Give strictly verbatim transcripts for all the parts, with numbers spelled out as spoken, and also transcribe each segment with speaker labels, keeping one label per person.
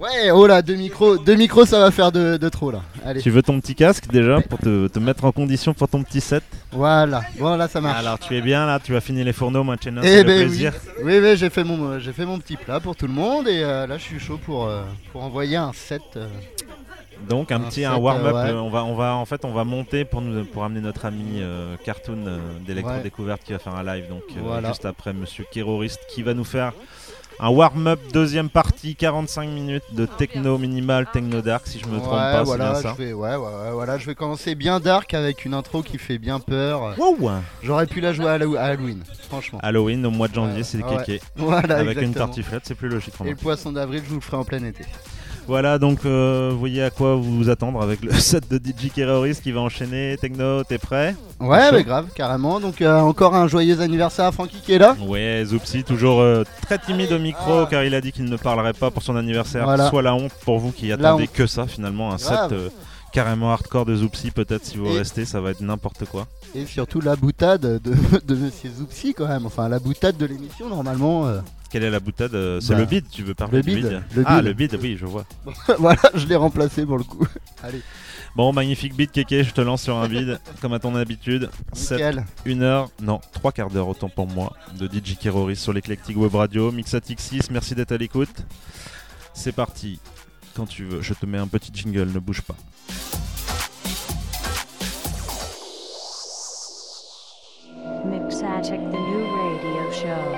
Speaker 1: Ouais, oh là, deux micros, deux micros, ça va faire de, de trop là. Allez.
Speaker 2: Tu veux ton petit casque déjà pour te, te mettre en condition pour ton petit set?
Speaker 1: Voilà, bon là ça marche.
Speaker 2: Alors tu es bien là, tu vas finir les fourneaux, moi Chena,
Speaker 1: Eh
Speaker 2: c'est le
Speaker 1: ben
Speaker 2: plaisir.
Speaker 1: oui, oui, oui j'ai fait mon, j'ai fait mon petit plat pour tout le monde et euh, là je suis chaud pour, euh, pour envoyer un set. Euh,
Speaker 2: Donc un,
Speaker 1: un
Speaker 2: petit
Speaker 1: set,
Speaker 2: un warm-up,
Speaker 1: euh, ouais.
Speaker 2: euh, on va on va en fait on va monter pour nous pour amener notre ami euh, Cartoon euh, d'Electro
Speaker 1: Ouais.
Speaker 2: Découverte qui va faire un live donc euh,
Speaker 1: Voilà.
Speaker 2: juste après Monsieur Kerrorist qui va nous faire un warm-up deuxième partie, quarante-cinq minutes de techno minimal, techno dark si je me
Speaker 1: Ouais,
Speaker 2: trompe pas,
Speaker 1: voilà,
Speaker 2: c'est bien ça.
Speaker 1: je vais, ouais, ouais, ouais, voilà, je vais commencer bien dark avec une intro qui fait bien peur.
Speaker 2: Wow.
Speaker 1: J'aurais pu la jouer à, Hallow- à Halloween, franchement.
Speaker 2: Halloween au mois de janvier,
Speaker 1: Ouais,
Speaker 2: c'est le
Speaker 1: ouais.
Speaker 2: kéké.
Speaker 1: Voilà,
Speaker 2: Avec une
Speaker 1: exactement.
Speaker 2: tartiflette, c'est plus logique pour
Speaker 1: Et
Speaker 2: moi.
Speaker 1: le poisson d'avril, je vous le ferai en plein été.
Speaker 2: Voilà, donc euh, vous voyez à quoi vous vous attendre avec le set de D J Kerrorist qui va enchaîner. Techno, t'es prêt?
Speaker 1: Ouais,
Speaker 2: Chaud.
Speaker 1: mais grave, carrément. Donc euh, encore un joyeux anniversaire à Francky qui est là.
Speaker 2: Ouais, Zoupsi, toujours euh, très timide au micro
Speaker 1: Ah.
Speaker 2: car il a dit qu'il ne parlerait pas pour son anniversaire.
Speaker 1: Voilà.
Speaker 2: Soit la honte pour vous qui
Speaker 1: La
Speaker 2: attendez
Speaker 1: honte.
Speaker 2: que ça finalement, un
Speaker 1: Grave.
Speaker 2: set euh, carrément hardcore de Zoupsi peut-être si vous
Speaker 1: Et-
Speaker 2: restez, ça va être n'importe quoi.
Speaker 1: Et surtout la boutade de, de Monsieur Zoupsi quand même. Enfin, la boutade de l'émission normalement. euh.
Speaker 2: Quelle est la boutade euh, C'est
Speaker 1: Bah,
Speaker 2: le bid, tu veux parler
Speaker 1: le
Speaker 2: du
Speaker 1: bid,
Speaker 2: bid,
Speaker 1: le
Speaker 2: Ah,
Speaker 1: bid.
Speaker 2: le bid, oui, je vois.
Speaker 1: Voilà, je l'ai remplacé pour le coup. Allez,
Speaker 2: Bon, magnifique bid, Kéké, je te lance sur un bid, comme à ton habitude. sept,
Speaker 1: nickel.
Speaker 2: une heure, non, trois quarts d'heure autant pour moi, de D J Kerrorist sur l'Eclectic Web Radio, Mixatix six, merci d'être à l'écoute. C'est parti, quand tu veux, je te mets un petit jingle, ne bouge pas.
Speaker 3: Mixatic, the new radio show.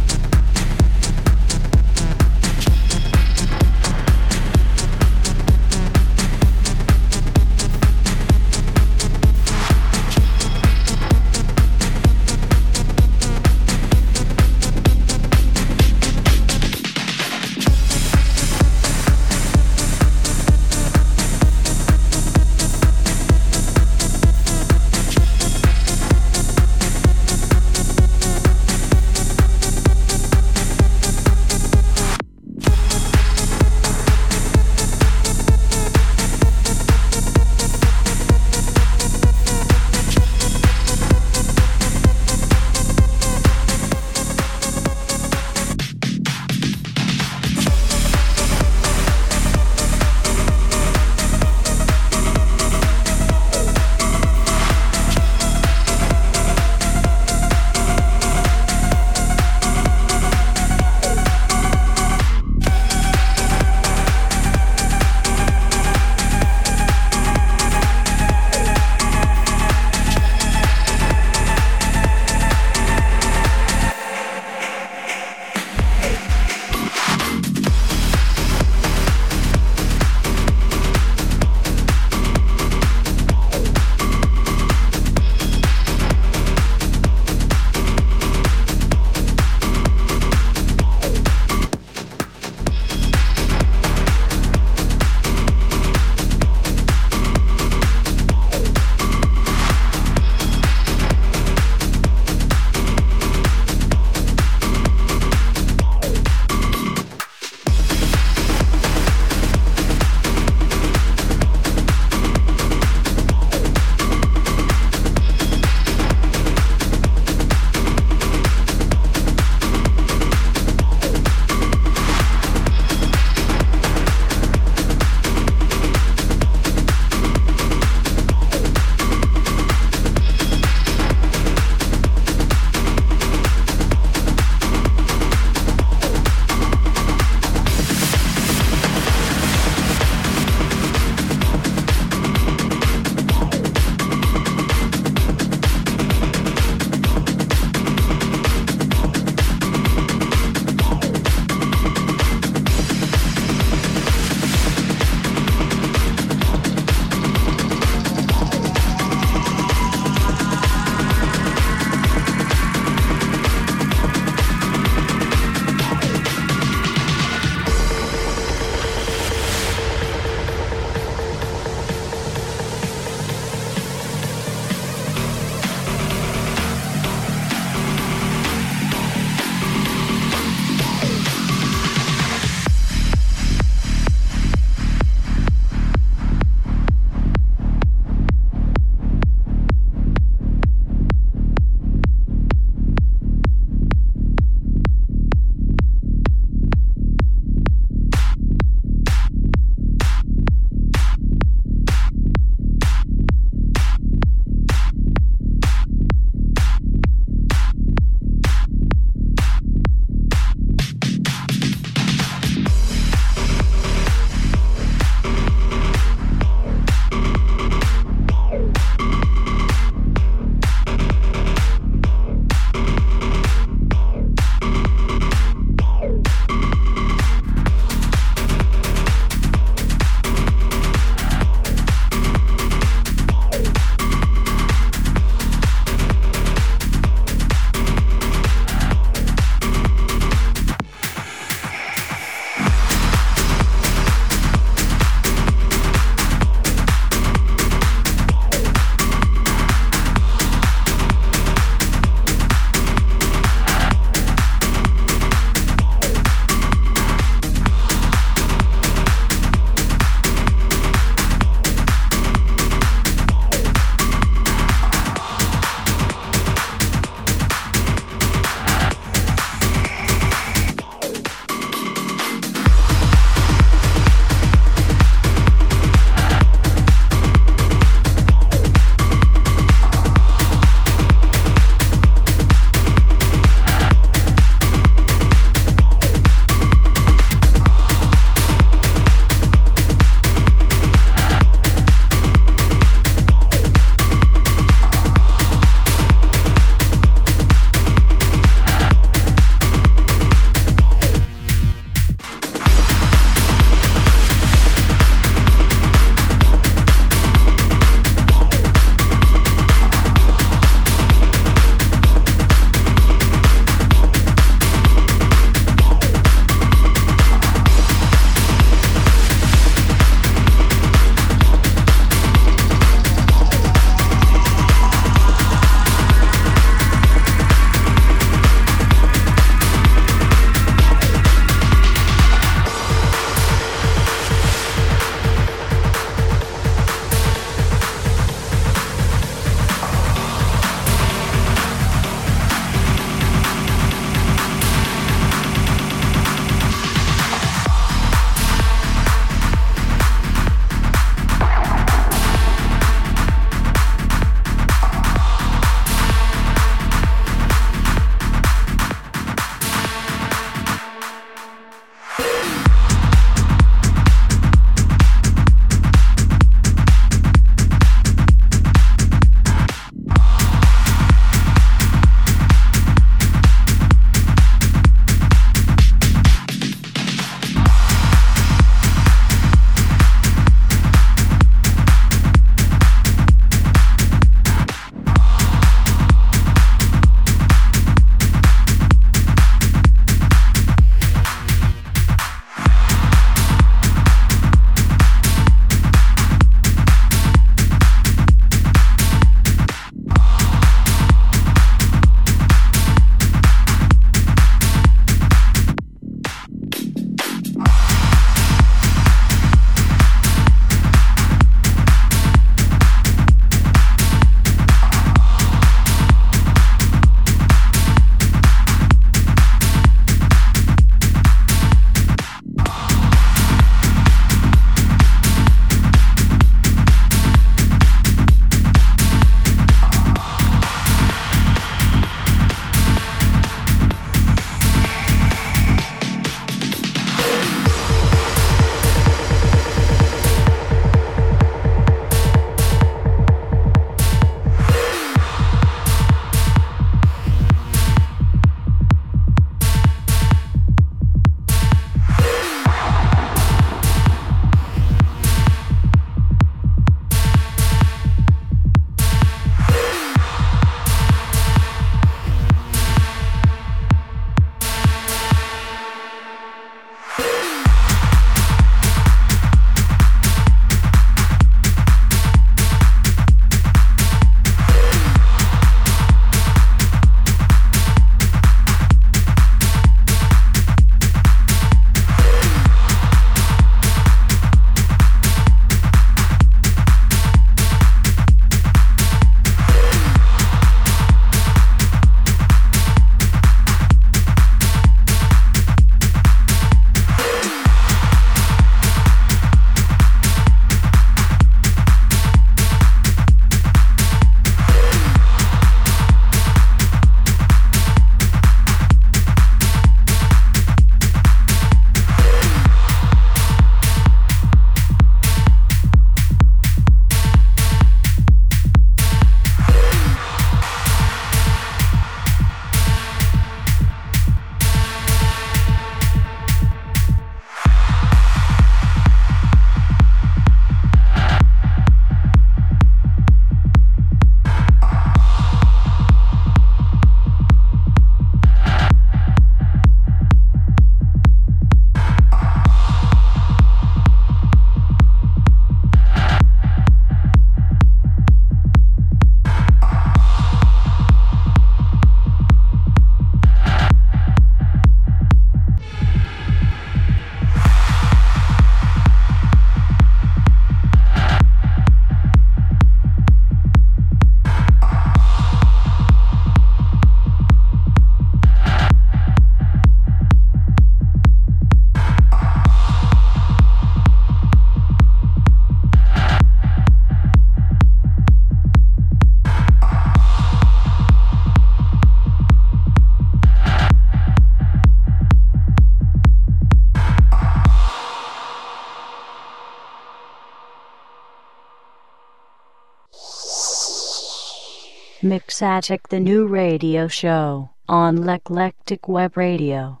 Speaker 3: Mixatic, the new radio show on Leclectic Web Radio.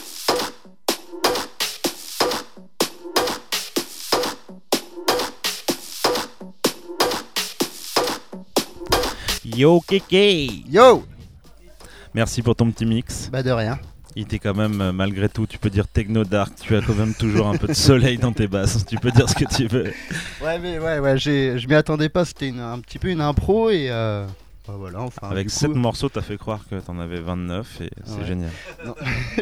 Speaker 2: Yo Kéké.
Speaker 1: Yo.
Speaker 2: Merci pour ton petit mix.
Speaker 1: Bah de rien.
Speaker 2: Il était quand même, euh, malgré tout, tu peux dire techno dark, tu as quand même toujours un peu de soleil dans tes basses, tu peux dire ce que tu veux.
Speaker 1: Ouais mais ouais ouais j'ai, je m'y attendais pas, c'était une- un petit peu une impro et euh, bah voilà enfin.
Speaker 2: Avec
Speaker 1: du coup-
Speaker 2: sept morceaux, t'as fait croire que t'en avais vingt-neuf et c'est
Speaker 1: Ouais.
Speaker 2: génial.
Speaker 1: Non.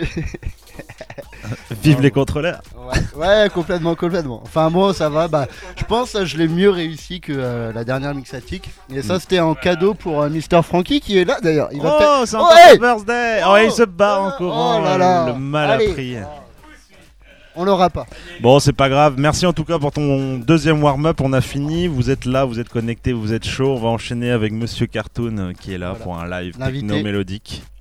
Speaker 2: Vive
Speaker 1: Non,
Speaker 2: les
Speaker 1: bon.
Speaker 2: contrôleurs.
Speaker 1: Ouais, ouais, complètement, complètement. Enfin bon, ça va. Bah, je pense que je l'ai mieux réussi que euh, la dernière Mixatic. Et ça,
Speaker 2: Mm.
Speaker 1: c'était en cadeau pour euh, Mister Frankie qui est là d'ailleurs. Il va
Speaker 2: Oh, c'est
Speaker 1: Oh,
Speaker 2: encore
Speaker 1: hey
Speaker 2: son birthday. Oh,
Speaker 1: Oh,
Speaker 2: il se barre en
Speaker 1: oh
Speaker 2: courant.
Speaker 1: là là.
Speaker 2: Le mal
Speaker 1: Allez.
Speaker 2: appris.
Speaker 1: On l'aura pas.
Speaker 2: Bon, c'est pas grave. Merci en tout cas pour ton deuxième warm-up. On a fini. Vous êtes là, vous êtes connectés, vous êtes chaud. On va enchaîner avec Monsieur Cartoon euh, qui est là
Speaker 1: Voilà.
Speaker 2: pour un live
Speaker 1: L'invité.
Speaker 2: techno mélodique.